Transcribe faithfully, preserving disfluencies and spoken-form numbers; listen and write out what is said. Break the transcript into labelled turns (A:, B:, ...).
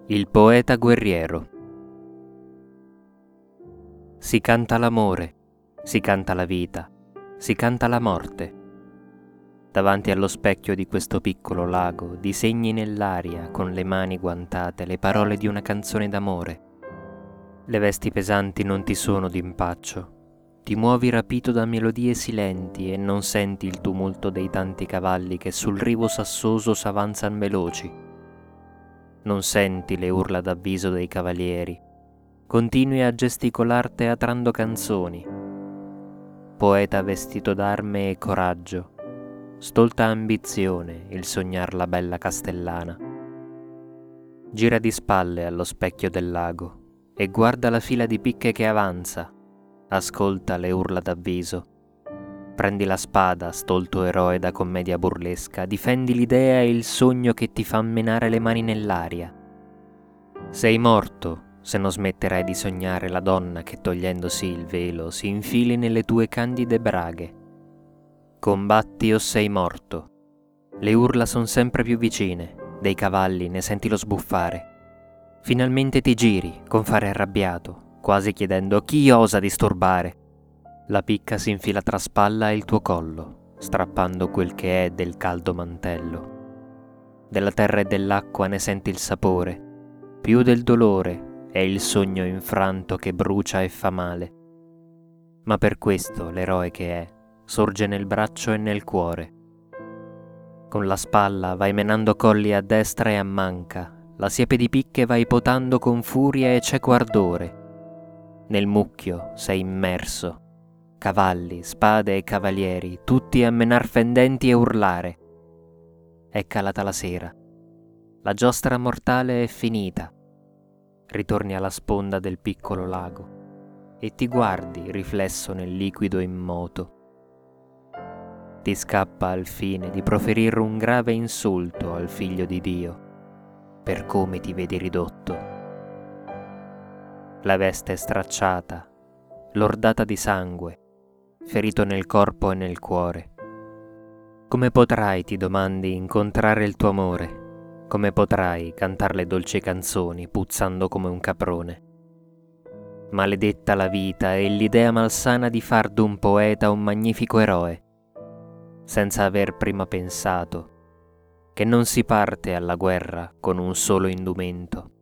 A: Il poeta guerriero. Si canta l'amore, si canta la vita, si canta la morte. Davanti allo specchio di questo piccolo lago disegni nell'aria con le mani guantate le parole di una canzone d'amore. Le vesti pesanti non ti sono d'impaccio. Ti muovi rapito da melodie silenti e non senti il tumulto dei tanti cavalli che sul rivo sassoso s'avanzan veloci. Non senti le urla d'avviso dei cavalieri. Continui a gesticolar teatrando canzoni. Poeta vestito d'arme e coraggio, stolta ambizione il sognar la bella castellana. Gira di spalle allo specchio del lago e guarda la fila di picche che avanza. Ascolta le urla d'avviso. Prendi la spada, stolto eroe da commedia burlesca, difendi l'idea e il sogno che ti fa menare le mani nell'aria. Sei morto se non smetterai di sognare la donna che togliendosi il velo si infili nelle tue candide braghe. Combatti o sei morto. Le urla son sempre più vicine, dei cavalli ne senti lo sbuffare. Finalmente ti giri, con fare arrabbiato, quasi chiedendo chi osa disturbare. La picca si infila tra spalla e il tuo collo, strappando quel che è del caldo mantello. Della terra e dell'acqua ne senti il sapore, più del dolore è il sogno infranto che brucia e fa male. Ma per questo l'eroe che è sorge nel braccio e nel cuore. Con la spalla vai menando colli a destra e a manca, la siepe di picche vai potando con furia e cieco ardore. Nel mucchio sei immerso. Cavalli, spade e cavalieri, tutti a menar fendenti e urlare. È calata la sera. La giostra mortale è finita. Ritorni alla sponda del piccolo lago e ti guardi riflesso nel liquido immoto. Ti scappa al fine di proferire un grave insulto al figlio di Dio per come ti vedi ridotto. La veste è stracciata, lordata di sangue, ferito nel corpo e nel cuore. Come potrai, ti domandi, incontrare il tuo amore? Come potrai cantar le dolci canzoni puzzando come un caprone? Maledetta la vita e l'idea malsana di far d'un poeta un magnifico eroe, senza aver prima pensato che non si parte alla guerra con un solo indumento,